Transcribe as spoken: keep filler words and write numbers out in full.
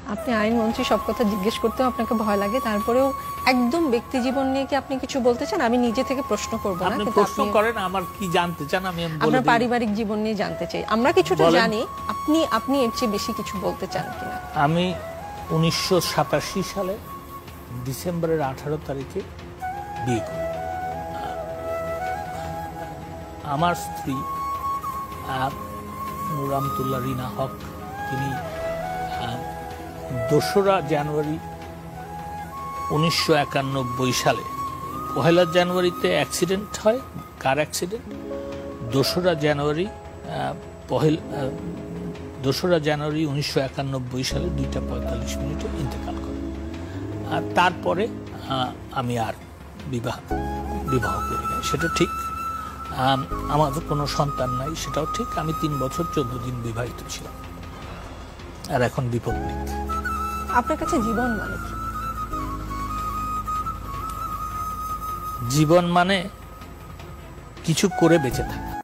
আপনি আইনমন্ত্রী, সব কথা জিজ্ঞেস করতেও আপনাকে ভয় লাগে, তারপরেও একদম ব্যক্তি জীবন নিয়ে কি আপনি কিছু বলতে চান? আমি নিজে থেকে প্রশ্ন করব না, কিন্তু প্রশ্ন করেন আমার কি জানতে চান আমি বলে দিই। আপনার পারিবারিক জীবন নিয়ে জানতে চাই। আমরা কিছুটা জানি, আপনি আপনি এর চেয়ে বেশি কিছু বলতে চান কিনা? আমি উনিশশো সাতাশি সালে ডিসেম্বরের আঠারো তারিখে বিয়ে করি। আমার স্ত্রী নুরামতুল্লাহ রিনা হক, তিনি দোসরা জানুয়ারি উনিশশো একানব্বই সালে, পহেলা জানুয়ারিতে অ্যাক্সিডেন্ট হয়, কার অ্যাক্সিডেন্ট। দোসরা জানুয়ারি পহেল দোসরা জানুয়ারি উনিশশো একানব্বই সালে দুইটা পঁয়তাল্লিশ মিনিটে ইন্তেকাল করে। আর তারপরে আমি আর বিবাহ বিবাহ করি না, সেটা ঠিক। আমাদের কোনো সন্তান নাই, সেটাও ঠিক। আমি তিন বছর চোদ্দ দিন বিবাহিত ছিলাম, আর এখন বিপত্নিক। আপনার কাছে জীবন মানে কি? জীবন মানে কিছু করে বেঁচে থাকা।